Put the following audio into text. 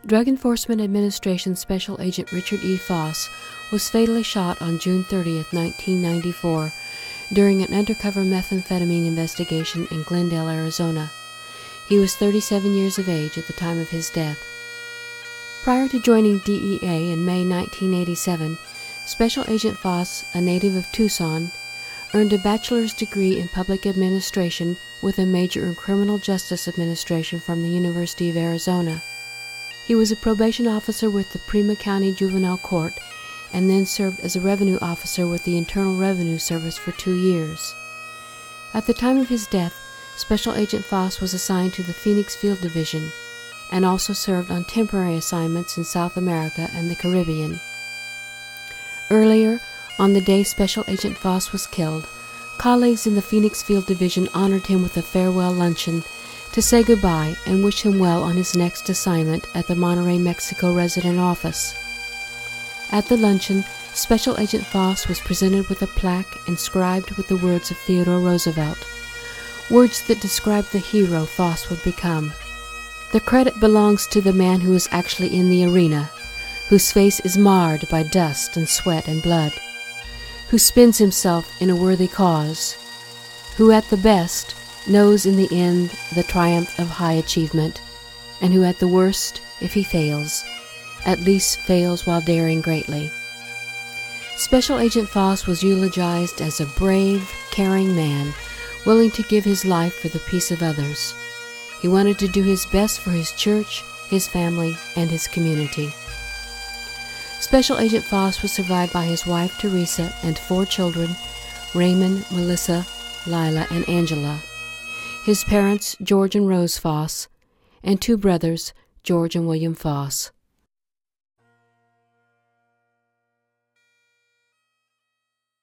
Drug Enforcement Administration Special Agent Richard E. Foss was fatally shot on June 30, 1994, during an undercover methamphetamine investigation in Glendale, Arizona. He was 37 years of age at the time of his death. Prior to joining DEA in May 1987, Special Agent Foss, a native of Tucson, earned a bachelor's degree in public administration with a major in criminal justice administration from the University of Arizona. He was a probation officer with the Prima County Juvenile Court and then served as a revenue officer with the Internal Revenue Service for 2 years. At the time of his death, Special Agent Foss was assigned to the Phoenix Field Division and also served on temporary assignments in South America and the Caribbean. Earlier, on the day Special Agent Foss was killed, colleagues in the Phoenix Field Division honored him with a farewell luncheon to say goodbye and wish him well on his next assignment at the Monterrey, Mexico resident office. At the luncheon, Special Agent Foss was presented with a plaque inscribed with the words of Theodore Roosevelt, words that describe the hero Foss would become. The credit belongs to the man who is actually in the arena, whose face is marred by dust and sweat and blood, who spends himself in a worthy cause, who at the best knows in the end the triumph of high achievement, and who at the worst, if he fails, at least fails while daring greatly. Special Agent Foss was eulogized as a brave, caring man, willing to give his life for the peace of others. He wanted to do his best for his church, his family, and his community. Special Agent Foss was survived by his wife Teresa and 4 children, Raymond, Melissa, Lila, and Angela, his parents George and Rose Foss, and 2 brothers, George and William Foss.